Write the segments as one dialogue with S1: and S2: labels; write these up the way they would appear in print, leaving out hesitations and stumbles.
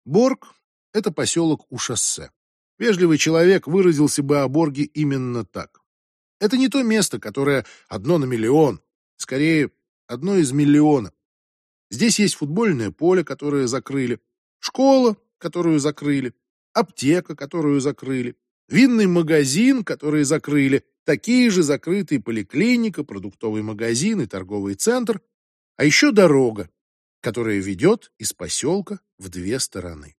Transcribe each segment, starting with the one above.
S1: Борг — это поселок у шоссе. Вежливый человек выразился бы о Борге именно так. Это не то место, которое одно на миллион, скорее, одно из миллиона. Здесь есть футбольное поле, которое закрыли, школа, которую закрыли, аптека, которую закрыли, винный магазин, который закрыли, такие же закрытые поликлиника, продуктовый магазин и торговый центр, а еще дорога, которая ведет из поселка в две стороны.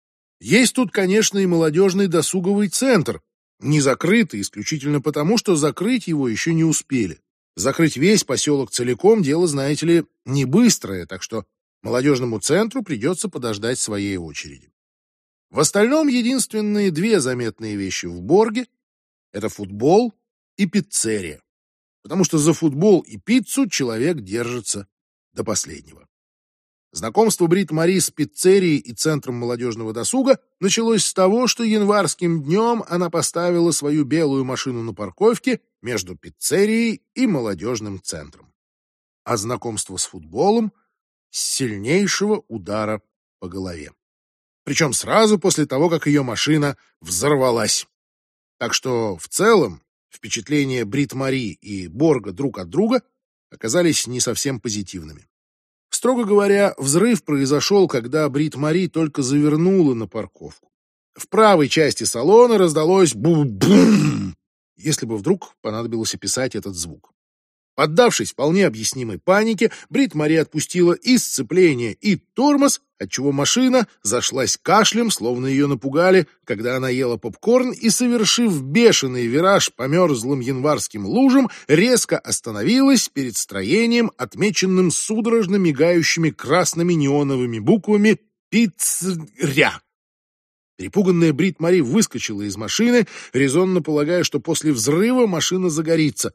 S1: Есть тут, конечно, и молодежный досуговый центр, не закрытый исключительно потому, что закрыть его еще не успели. Закрыть весь поселок целиком — дело, знаете ли, не быстрое, так что молодежному центру придется подождать своей очереди. В остальном единственные две заметные вещи в Борге — это футбол и пиццерия, потому что за футбол и пиццу человек держится до последнего. Знакомство Брит Мари с пиццерией и центром молодежного досуга началось с того, что январским днем она поставила свою белую машину на парковке между пиццерией и молодежным центром. А знакомство с футболом — с сильнейшего удара по голове. Причем сразу после того, как ее машина взорвалась. Так что в целом впечатления Брит Мари и Борга друг от друга оказались не совсем позитивными. Строго говоря, взрыв произошел, когда Брит Мари только завернула на парковку. В правой части салона раздалось бум-бум, если бы вдруг понадобилось описать этот звук. Поддавшись вполне объяснимой панике, Брит Мари отпустила и сцепление, и тормоз, отчего машина зашлась кашлем, словно ее напугали, когда она ела попкорн, и, совершив бешеный вираж по мерзлым январским лужам, резко остановилась перед строением, отмеченным судорожно мигающими красными неоновыми буквами «Пиццерия». Перепуганная Брит Мари выскочила из машины, резонно полагая, что после взрыва машина загорится.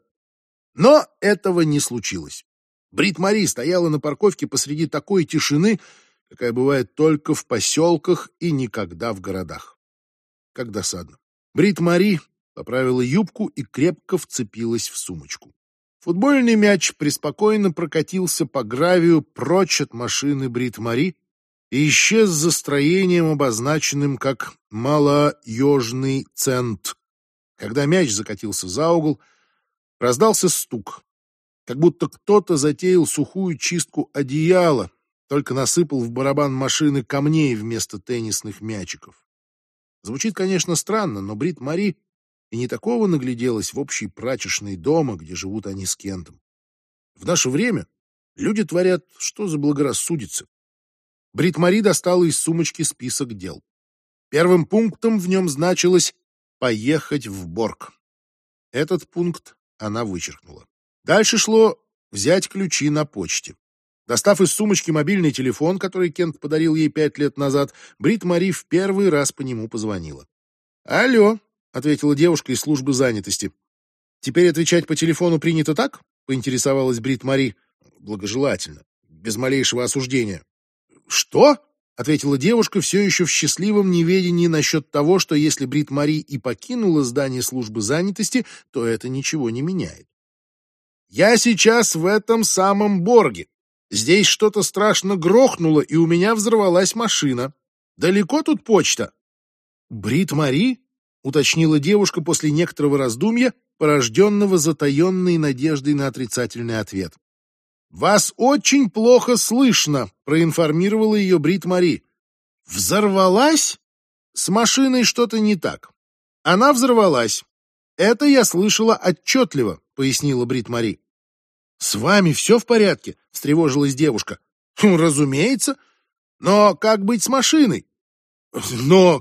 S1: Но этого не случилось. Брит Мари стояла на парковке посреди такой тишины, какая бывает только в поселках и никогда в городах. Как досадно. Брит Мари поправила юбку и крепко вцепилась в сумочку. Футбольный мяч преспокойно прокатился по гравию прочь от машины Брит Мари и исчез за строением, обозначенным как «Малоежный цент». Когда мяч закатился за угол, раздался стук, как будто кто-то затеял сухую чистку одеяла, только насыпал в барабан машины камней вместо теннисных мячиков. Звучит, конечно, странно, но Брит Мари и не такого нагляделась в общей прачечной дома, где живут они с Кентом. В наше время люди творят, что заблагорассудится. Брит Мари достала из сумочки список дел. Первым пунктом в нем значилось «поехать в Борг». Этот пункт она вычеркнула. Дальше шло взять ключи на почте. Достав из сумочки мобильный телефон, который Кент подарил ей 5 лет назад, Брит Мари в первый раз по нему позвонила. «Алло», — ответила девушка из службы занятости. «Теперь отвечать по телефону принято так?» — поинтересовалась Брит Мари. Благожелательно, без малейшего осуждения. «Что?» — ответила девушка, все еще в счастливом неведении насчет того, что если Брит Мари и покинула здание службы занятости, то это ничего не меняет. «Я сейчас в этом самом Борге. Здесь что-то страшно грохнуло, и у меня взорвалась машина. Далеко тут почта?» «Брит Мари?» — уточнила девушка после некоторого раздумья, порожденного затаенной надеждой на отрицательный ответ. «Вас очень плохо слышно», — проинформировала ее Брит Мари. «Взорвалась? С машиной что-то не так. Она взорвалась. Это я слышала отчетливо», — пояснила Брит Мари. «С вами все в порядке?» — встревожилась девушка. «Разумеется. Но как быть с машиной?» «Но,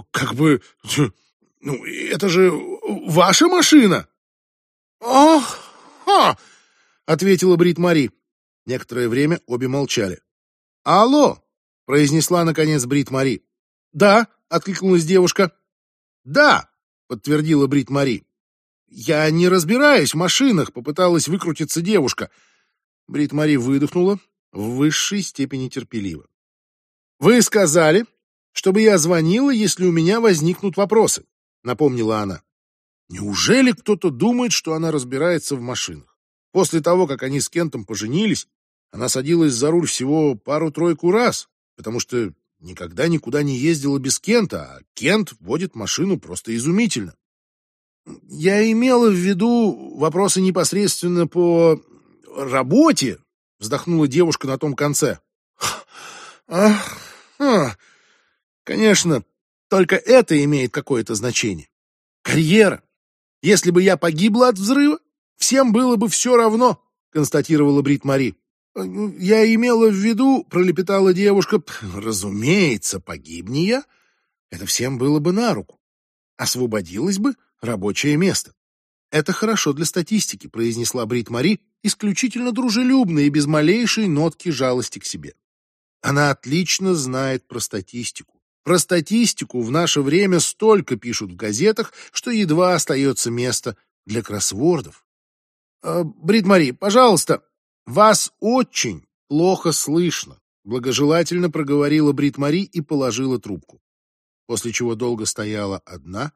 S1: это же ваша машина!» «Ох, ха!» — ответила Брит Мари. Некоторое время обе молчали. «Алло!» — произнесла, наконец, Брит Мари. «Да!» — откликнулась девушка. «Да!» — подтвердила Брит Мари. «Я не разбираюсь в машинах», — попыталась выкрутиться девушка. Брит Мари выдохнула в высшей степени терпеливо. «Вы сказали, чтобы я звонила, если у меня возникнут вопросы», — напомнила она. Неужели кто-то думает, что она разбирается в машинах? После того, как они с Кентом поженились, она садилась за руль всего пару-тройку раз, потому что никогда никуда не ездила без Кента, а Кент водит машину просто изумительно. Я имела в виду вопросы непосредственно по работе, вздохнула девушка на том конце. Ах, конечно, только это имеет какое-то значение. Карьера. Если бы я погибла от взрыва, всем было бы все равно, констатировала Брит Мари. Я имела в виду, пролепетала девушка, разумеется, погибни я, это всем было бы на руку. Освободилось бы рабочее место. Это хорошо для статистики, произнесла Брит Мари, исключительно дружелюбно и без малейшей нотки жалости к себе. Она отлично знает про статистику. Про статистику в наше время столько пишут в газетах, что едва остается место для кроссвордов. Брит Мари, пожалуйста, вас очень плохо слышно, благожелательно проговорила Брит Мари и положила трубку, после чего долго стояла одна,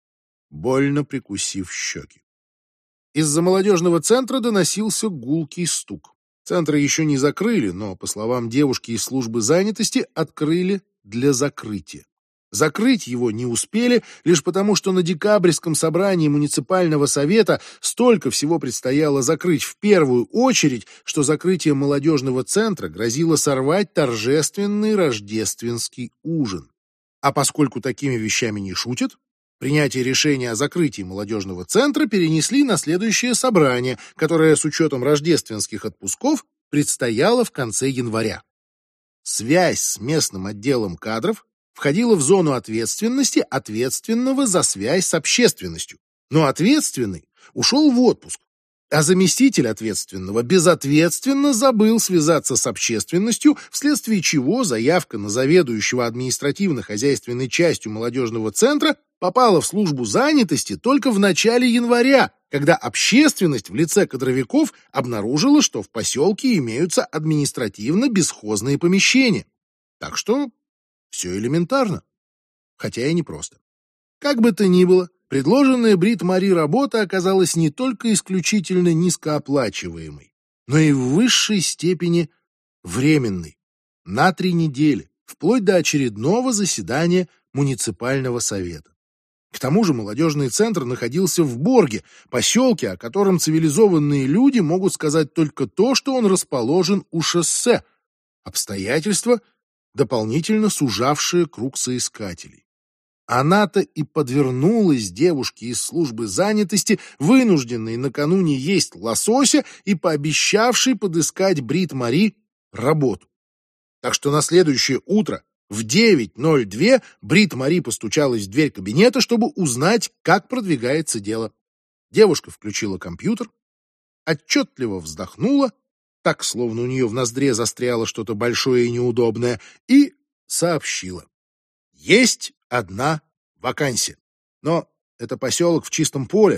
S1: больно прикусив щеки. Из-за молодежного центра доносился гулкий стук. Центр еще не закрыли, но, по словам девушки из службы занятости, открыли для закрытия. Закрыть его не успели, лишь потому, что на декабрьском собрании муниципального совета столько всего предстояло закрыть в первую очередь, что закрытие молодежного центра грозило сорвать торжественный рождественский ужин. А поскольку такими вещами не шутят, принятие решения о закрытии молодежного центра перенесли на следующее собрание, которое с учетом рождественских отпусков предстояло в конце января. Связь с местным отделом кадров входила в зону ответственности ответственного за связь с общественностью, но ответственный ушел в отпуск, а заместитель ответственного безответственно забыл связаться с общественностью, вследствие чего заявка на заведующего административно-хозяйственной частью молодежного центра попала в службу занятости только в начале января, когда общественность в лице кадровиков обнаружила, что в поселке имеются административно-бесхозные помещения. Так что все элементарно, хотя и непросто. Как бы то ни было, предложенная Брит Мари работа оказалась не только исключительно низкооплачиваемой, но и в высшей степени временной, на 3 недели, вплоть до очередного заседания муниципального совета. К тому же молодежный центр находился в Борге, поселке, о котором цивилизованные люди могут сказать только то, что он расположен у шоссе, обстоятельства, дополнительно сужавшие круг соискателей. Она-то и подвернулась девушке из службы занятости, вынужденной накануне есть лосося и пообещавшей подыскать Брит Мари работу. Так что на следующее утро в 9:02 Брит Мари постучалась в дверь кабинета, чтобы узнать, как продвигается дело. Девушка включила компьютер, отчетливо вздохнула, так, словно у нее в ноздре застряло что-то большое и неудобное, и сообщила. Есть одна вакансия. Но это поселок в чистом поле,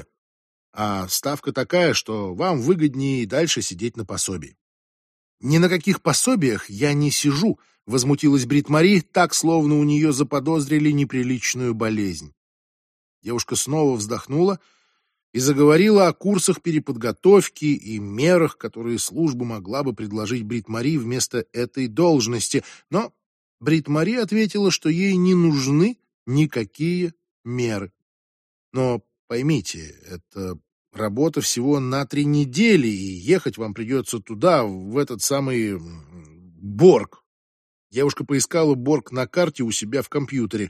S1: а ставка такая, что вам выгоднее и дальше сидеть на пособии. Ни на каких пособиях я не сижу, возмутилась Брит Мари, так, словно у нее заподозрили неприличную болезнь. Девушка снова вздохнула и заговорила о курсах переподготовки и мерах, которые служба могла бы предложить Брит Мари вместо этой должности, но Брит Мари ответила, что ей не нужны никакие меры. Но поймите, это работа всего на 3 недели, и ехать вам придется туда, в этот самый Борг. Девушка поискала Борг на карте у себя в компьютере.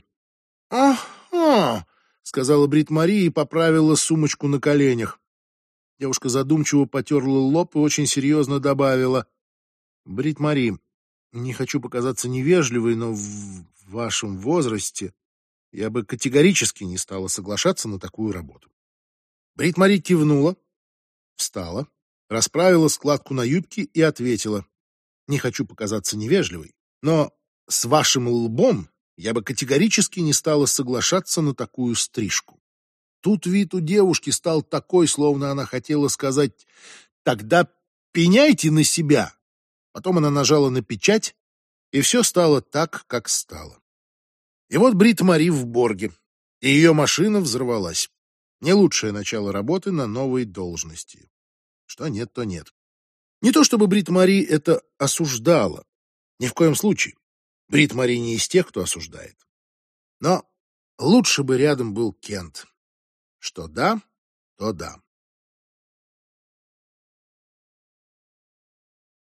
S1: «Ага», — сказала Брит Мари и поправила сумочку на коленях. Девушка задумчиво потерла лоб и очень серьезно добавила. «Брит Мари, не хочу показаться невежливой, но в вашем возрасте я бы категорически не стала соглашаться на такую работу». Брит Мари кивнула, встала, расправила складку на юбке и ответила. «Не хочу показаться невежливой, но с вашим лбом я бы категорически не стала соглашаться на такую стрижку». Тут вид у девушки стал такой, словно она хотела сказать «тогда пеняйте на себя». Потом она нажала на печать, и все стало так, как стало. И вот Брит Мари в Борге, и ее машина взорвалась. Не лучшее начало работы на новой должности. Что нет, то нет. Не то чтобы Брит Мари это осуждала. Ни в коем случае. Брит Мари не из тех, кто осуждает. Но лучше бы рядом был Кент. Что да, то да.